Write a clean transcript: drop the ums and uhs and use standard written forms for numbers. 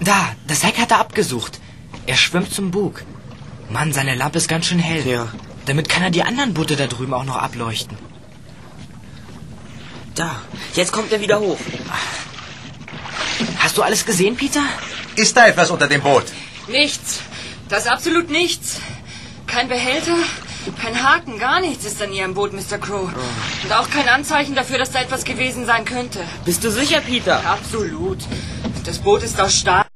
Da, das Heck hat er abgesucht. Er schwimmt zum Bug. Mann, seine Lampe ist ganz schön hell. Ja. Damit kann er die anderen Boote da drüben auch noch ableuchten. Da, jetzt kommt er wieder hoch. Hast du alles gesehen, Peter? Ist da etwas unter dem Boot? Nichts. Das ist absolut nichts. Kein Behälter, kein Haken, gar nichts ist an Ihrem Boot, Mr. Crow. Und auch kein Anzeichen dafür, dass da etwas gewesen sein könnte. Bist du sicher, Peter? Absolut. Das Boot ist aus Stahl.